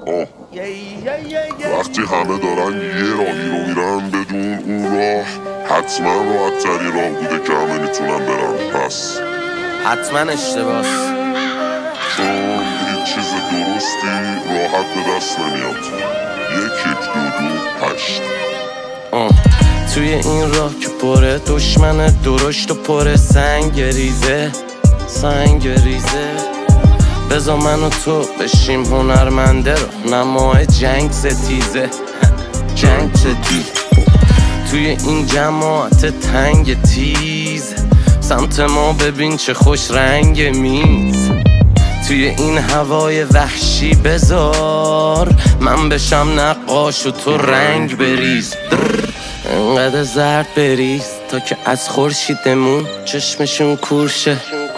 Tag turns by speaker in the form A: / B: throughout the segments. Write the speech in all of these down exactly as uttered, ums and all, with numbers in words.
A: آه. وقتی همه دارن یه راهی رو میرن بدون اون راه حتما راحت تری راه بوده که همه میتونن برن. پس
B: حتما اشتباس،
A: چون هیچ چیز درستی راحت به دست نمیاد. یک یک دو دو هشت.
B: توی این راه که پره دشمن درشت و پره سنگ ریزه سنگ ریزه بذار من و تو بشیم هنرمنده رو نمای جنگ ستیزه جنگ ستیز. توی این جماعت تنگ تیز سمت ما ببین چه خوش رنگ میز. توی این هوای وحشی بذار من بشم نقاش و تو رنگ بریز. انقدر زرد بریز تا که از خورشیدمون چشمشون کورشه.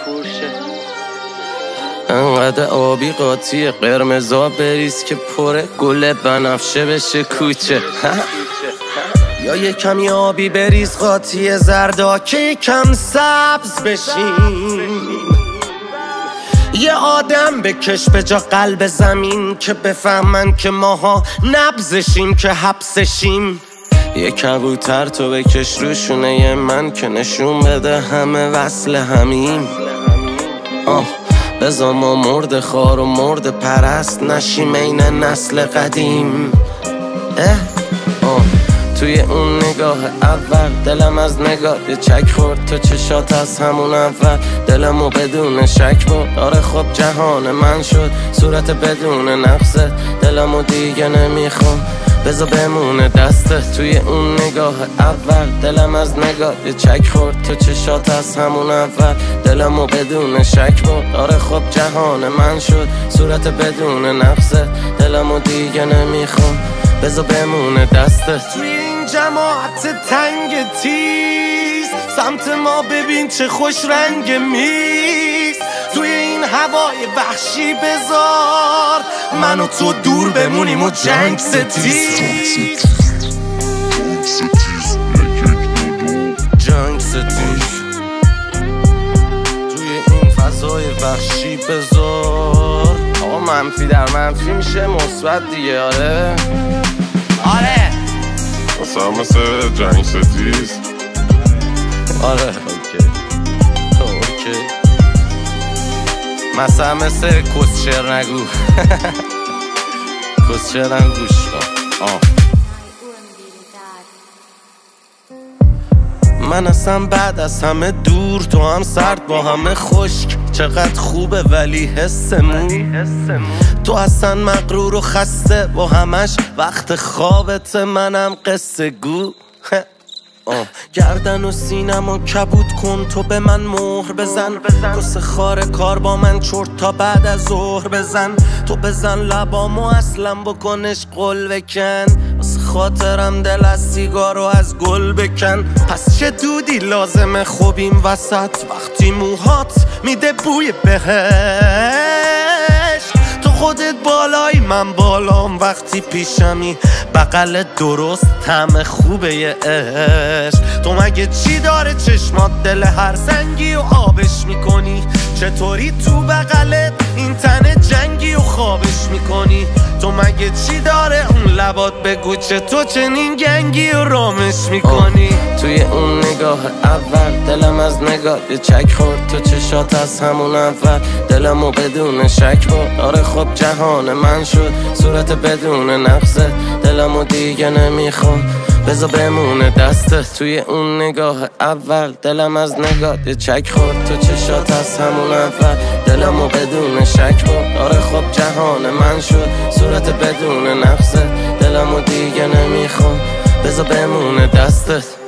B: انقدر آبی قاطی قرمزا بریز که پره گل بنفشه بشه کوچه. یا یه کمی آبی بریز قاطی زردا که یکم سبز بشیم. یه آدم بکش به جا قلب زمین که بفهمن که ماها نبزشیم که حبسشیم. یه کبوتر تو بکش روشونه یه من که نشون بده همه وصل همیم. آه بذار ما مرد خار و مرد پرست نشیم این نسل قدیم. اه آه توی اون نگاه اول دلم از نگاه یه چک خورد تو چشات از همون اول. دلمو بدون شک بود آره خب جهان من شد صورت بدون نقصه. دلمو دیگه نمیخوام بذار بمونه دسته. توی اون نگاه اول دلم از نگاه یه چک خورد تو چشات از همون اول. دلمو بدون شک بود آره خب جهان من شد صورت بدون نقصه. دلمو دیگه نمیخوام بذار بمونه دسته. توی این جماعت تنگ تیز سمت ما ببین چه خوش رنگ میز. توی این هوای وحشی بذار من و تو دور بمونیم و جنگ ستیز. جنگ ستیز توی این فضای وحشی بذار. آقا منفی در منفی میشه مثبت دیگه. آره آره
A: مثلا مثل جنگ ستیز.
B: آره اوکی اوکی مثلا مثل کسچر نگو کسچر هم گوش کن. آه من اصلا بعد از همه دور تو هم سرد با همه خشک. چقدر خوبه ولی حسمون تو اصلا مغرور و خسته با همش وقت خوابت منم قصه گو. آه. گردن و سینم و کبود کن تو به من مهر بزن. کس خار کار با من چرت تا بعد از ظهر بزن. تو بزن لبامو اصلا بکنش قل بکن. واسه خاطرم دل از سیگارو از گل بکن. پس چه دودی لازمه خوبیم وسط وقتی موهات میده بوی بهش. تو خودت بالایی من بالام وقتی پیشمی بغل درست طعم خوبه یه عشق. تو مگه چی داره چشمات دل هر سنگی و آبش میکنی؟ چطوری تو بغلت این تن جنگی و خوابش میکنی؟ تو مگه چی داره اون لبات بگو چه تو چنین گنگی و رامش میکنی؟ توی اون نگاه اول دلم از نگاه یه چک خورد تو چشات از همون اول. دلمو بدون شک بود آره خب جهان من شد صورت بدون نقصه. دلمو دیگه نمیخوام بذار بمونه دسته. توی اون نگاه اول دلم از نگاه یه چک خورد تو چشات از همون اول. دلمو بدون شک بود آره خب جهان من شد صورت بدون نقصه. دلمو دیگه نمیخوام بذار بمونه دستت.